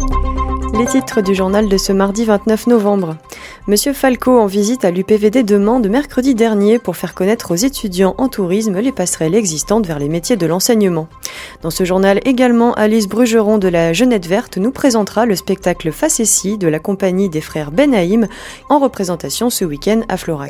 Les titres du journal de ce mardi 29 novembre. Monsieur Falco en visite à l'UPVD de Mende mercredi dernier pour faire connaître aux étudiants en tourisme les passerelles existantes vers les métiers de l'enseignement. Dans ce journal également, Alice Brugeron de la Jeunette Verte nous présentera le spectacle Facessi de la compagnie des frères Benahim en représentation ce week-end à Florac.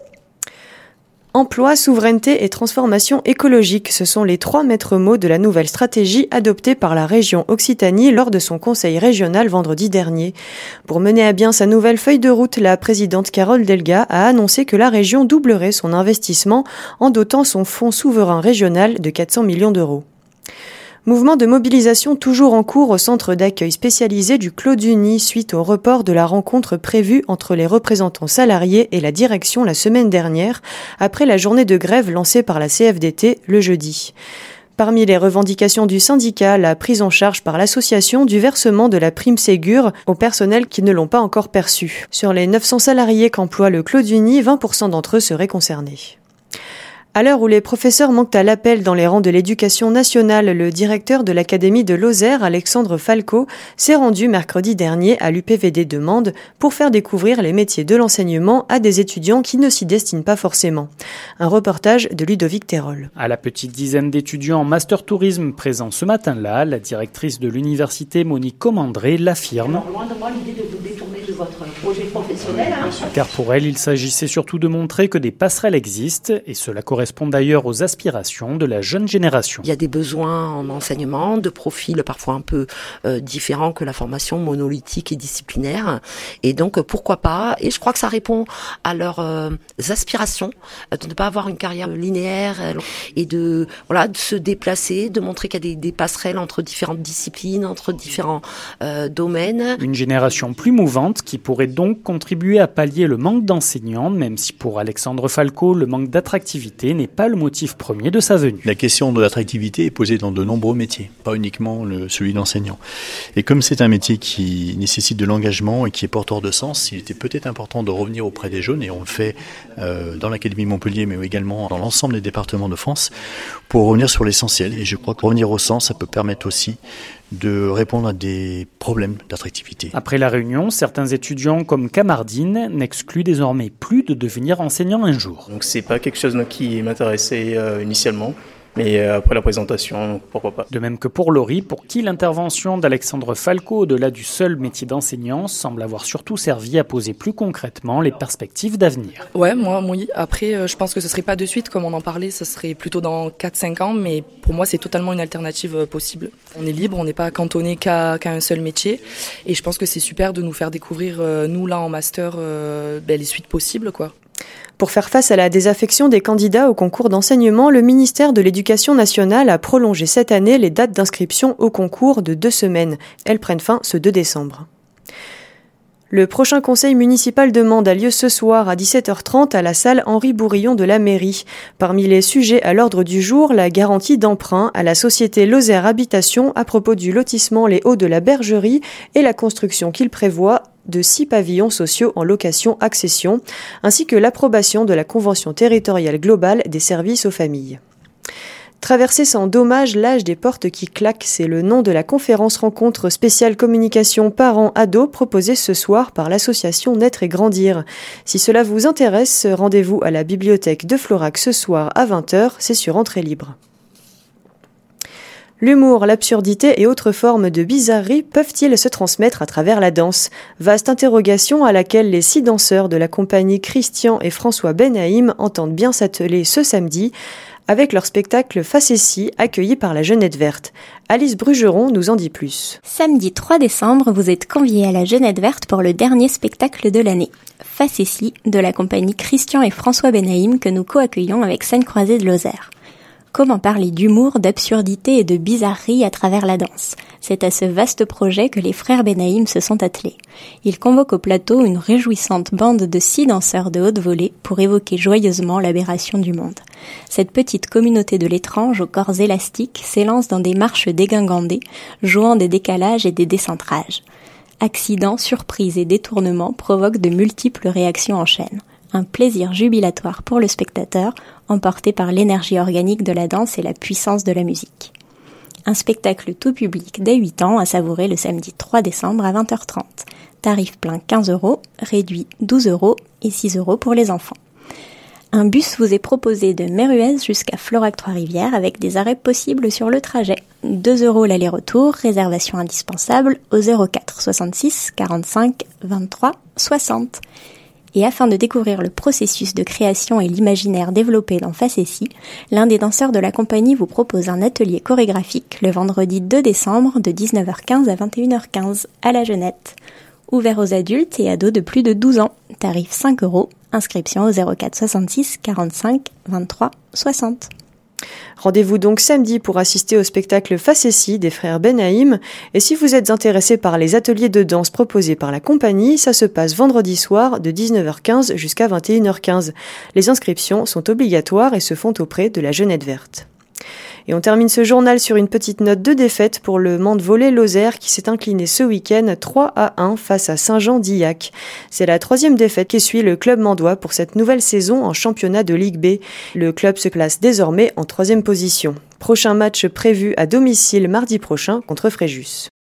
Emploi, souveraineté et transformation écologique, ce sont les 3 maîtres mots de la nouvelle stratégie adoptée par la région Occitanie lors de son conseil régional vendredi dernier. Pour mener à bien sa nouvelle feuille de route, la présidente Carole Delga a annoncé que la région doublerait son investissement en dotant son fonds souverain régional de 400 millions d'euros. Mouvement de mobilisation toujours en cours au centre d'accueil spécialisé du Clos du Nid suite au report de la rencontre prévue entre les représentants salariés et la direction la semaine dernière, après la journée de grève lancée par la CFDT le jeudi. Parmi les revendications du syndicat, la prise en charge par l'association du versement de la prime Ségur au personnel qui ne l'ont pas encore perçu. Sur les 900 salariés qu'emploie le Clos du Nid, 20% d'entre eux seraient concernés. À l'heure où les professeurs manquent à l'appel dans les rangs de l'éducation nationale, le directeur de l'Académie de Lozère, Alexandre Falco, s'est rendu mercredi dernier à l'UPVD de Mende pour faire découvrir les métiers de l'enseignement à des étudiants qui ne s'y destinent pas forcément. Un reportage de Ludovic Terol. À la petite dizaine d'étudiants en master tourisme présents ce matin-là, la directrice de l'université Monique Comandré l'affirme. Loin de moi l'idée de vous détourner de votre projet professionnel. Car pour elle, il s'agissait surtout de montrer que des passerelles existent et cela correspond d'ailleurs aux aspirations de la jeune génération. Il y a des besoins en enseignement, de profils parfois un peu différents que la formation monolithique et disciplinaire. Et donc, pourquoi pas ? Et je crois que ça répond à leurs aspirations, de ne pas avoir une carrière linéaire et de se déplacer, de montrer qu'il y a des passerelles entre différentes disciplines, entre différents domaines. Une génération plus mouvante qui pourrait donc contribuer à pallier le manque d'enseignants, même si pour Alexandre Falco, le manque d'attractivité n'est pas le motif premier de sa venue. La question de l'attractivité est posée dans de nombreux métiers, pas uniquement celui d'enseignant. Et comme c'est un métier qui nécessite de l'engagement et qui est porteur de sens, il était peut-être important de revenir auprès des jeunes, et on le fait dans l'Académie de Montpellier, mais également dans l'ensemble des départements de France, pour revenir sur l'essentiel. Et je crois que revenir au sens, ça peut permettre aussi de répondre à des problèmes d'attractivité. Après la réunion, certains étudiants comme Camardine n'excluent désormais plus de devenir enseignant un jour. Donc c'est pas quelque chose qui m'intéressait initialement. Mais après la présentation, pourquoi pas. De même que pour Laurie, pour qui l'intervention d'Alexandre Falco, au-delà du seul métier d'enseignant, semble avoir surtout servi à poser plus concrètement les perspectives d'avenir. Ouais, moi, oui. Après, je pense que ce serait pas de suite, comme on en parlait, ce serait plutôt dans 4-5 ans, mais pour moi, c'est totalement une alternative possible. On est libre, on n'est pas cantonné qu'à un seul métier, et je pense que c'est super de nous faire découvrir, nous, là, en master, les suites possibles, quoi. Pour faire face à la désaffection des candidats au concours d'enseignement, le ministère de l'Éducation nationale a prolongé cette année les dates d'inscription au concours de 2 semaines. Elles prennent fin ce 2 décembre. Le prochain conseil municipal de Mende a lieu ce soir à 17h30 à la salle Henri Bourillon de la mairie. Parmi les sujets à l'ordre du jour, la garantie d'emprunt à la société Lozère Habitation à propos du lotissement Les Hauts de la Bergerie et la construction qu'il prévoit de 6 pavillons sociaux en location-accession, ainsi que l'approbation de la Convention territoriale globale des services aux familles. Traverser sans dommage l'âge des portes qui claquent, c'est le nom de la conférence rencontre spéciale communication parents-ados proposée ce soir par l'association Naître et Grandir. Si cela vous intéresse, rendez-vous à la bibliothèque de Florac ce soir à 20h, c'est sur entrée libre. L'humour, l'absurdité et autres formes de bizarrerie peuvent-ils se transmettre à travers la danse ? Vaste interrogation à laquelle les 6 danseurs de la compagnie Christian et François Benahim entendent bien s'atteler ce samedi avec leur spectacle Facessi accueilli par la Jeunette Verte. Alice Brugeron nous en dit plus. Samedi 3 décembre, vous êtes conviés à la Jeunette Verte pour le dernier spectacle de l'année. Facessi de la compagnie Christian et François Benahim que nous co-accueillons avec Scène Croisée de Lozère. Comment parler d'humour, d'absurdité et de bizarrerie à travers la danse ? C'est à ce vaste projet que les frères Benahim se sont attelés. Ils convoquent au plateau une réjouissante bande de 6 danseurs de haute volée pour évoquer joyeusement l'aberration du monde. Cette petite communauté de l'étrange aux corps élastiques s'élance dans des marches dégingandées, jouant des décalages et des décentrages. Accidents, surprises et détournements provoquent de multiples réactions en chaîne. Un plaisir jubilatoire pour le spectateur, emporté par l'énergie organique de la danse et la puissance de la musique. Un spectacle tout public dès 8 ans à savourer le samedi 3 décembre à 20h30. Tarif plein 15 €, réduit 12 € et 6 € pour les enfants. Un bus vous est proposé de Méruez jusqu'à Florac-Trois-Rivières avec des arrêts possibles sur le trajet. 2 € l'aller-retour, réservation indispensable au 04 66 45 23 60. Et afin de découvrir le processus de création et l'imaginaire développé dans Facessi, l'un des danseurs de la compagnie vous propose un atelier chorégraphique le vendredi 2 décembre de 19h15 à 21h15 à la Jeunette. Ouvert aux adultes et ados de plus de 12 ans. Tarif 5 €. Inscription au 04 66 45 23 60. Rendez-vous donc samedi pour assister au spectacle Facessi des frères Benaïm. Et si vous êtes intéressé par les ateliers de danse proposés par la compagnie, ça se passe vendredi soir de 19h15 jusqu'à 21h15. Les inscriptions sont obligatoires et se font auprès de la Jeunette Verte. Et on termine ce journal sur une petite note de défaite pour le Mande-Volée-Lozère qui s'est incliné ce week-end 3-1 face à Saint-Jean-d'Illac. C'est la 3e défaite qu'essuie le club mandois pour cette nouvelle saison en championnat de Ligue B. Le club se classe désormais en 3e position. Prochain match prévu à domicile mardi prochain contre Fréjus.